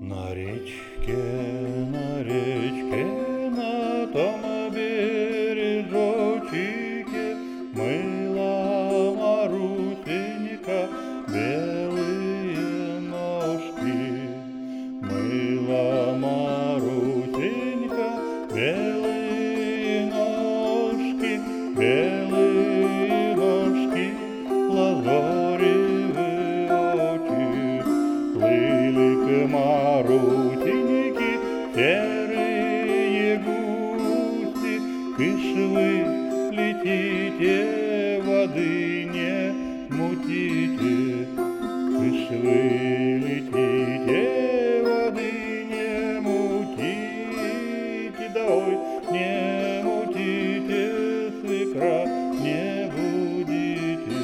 На речке, на том бережочке мыла Марусенька белые ножки. Мыла Марусенька белые ножки, лазоревые очи. Плыли к Марусеньке серые гуси, кыш вы летите, воды не мутите, кыш вы летите, воды не мутите, да ой, не мутите, свекра не будите.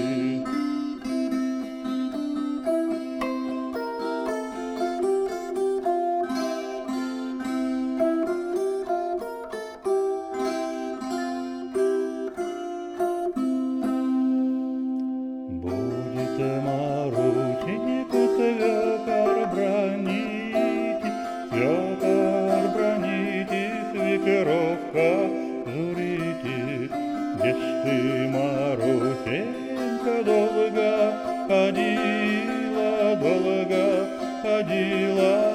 Марусеньку свекор броните, свекровка журите. Где ж ты, Марусенька, долго ходила,